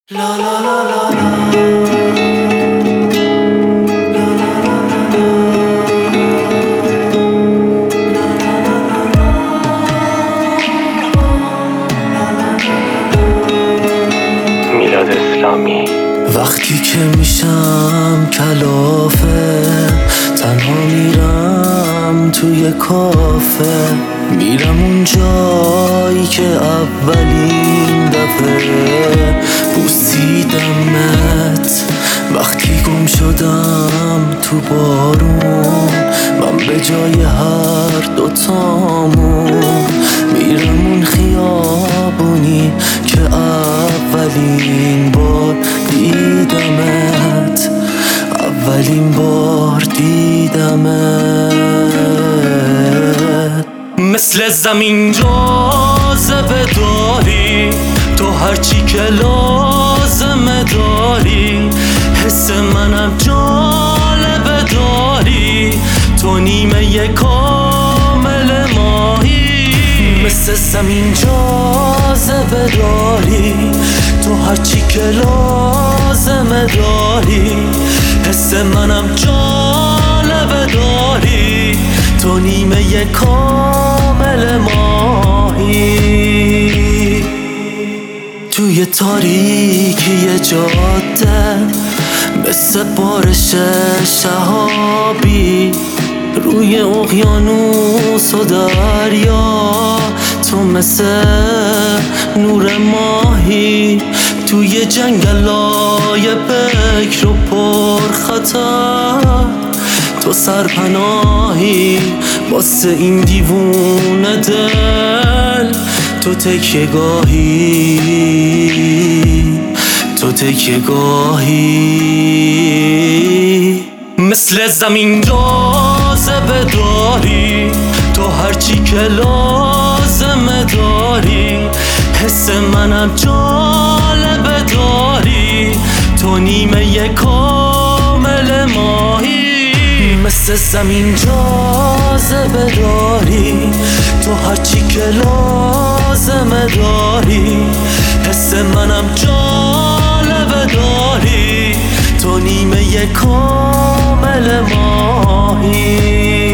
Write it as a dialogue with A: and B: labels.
A: La la la la la.
B: میلاد اسلامی.
A: وقتی که میشم کلافه، تنها میرم توی کافه، میرم اون جایی که اولین دفعه بوسیدمت. وقتی گم شدم تو بارون، من به جای هر دوتامون میرم اون خیابونی که اولین بار دیدمت، اولین بار دیدمت. مثل زمین جاذبه داری تو، هرچی که لازمه داری، حس منم جالبه داری، تو نیمه کامل ماهی. مثل زمین جاذبه داری تو، هرچی که لازمه داری، حس منم جالبه داری، تو نیمه کامل ماهی. توی تاریکی جاده مثل بارش شهابی، روی اقیانوس و دریا تو مثل نور ماهی. توی جنگلای بکر و پرخطر تو سرپناهی، واسه این دیوونه دل تو تکیه گاهی، تو تکیه گاهی. مثل زمین جاذبه داری تو، هرچی که لازمه داری، حس منم جالبه داری، تو نیمه کامل ماهی. مثل زمین جاذبه داری تو، هرچی که لازمه داری، حس منم جالبه داری، تو نیمه کامل ماهی.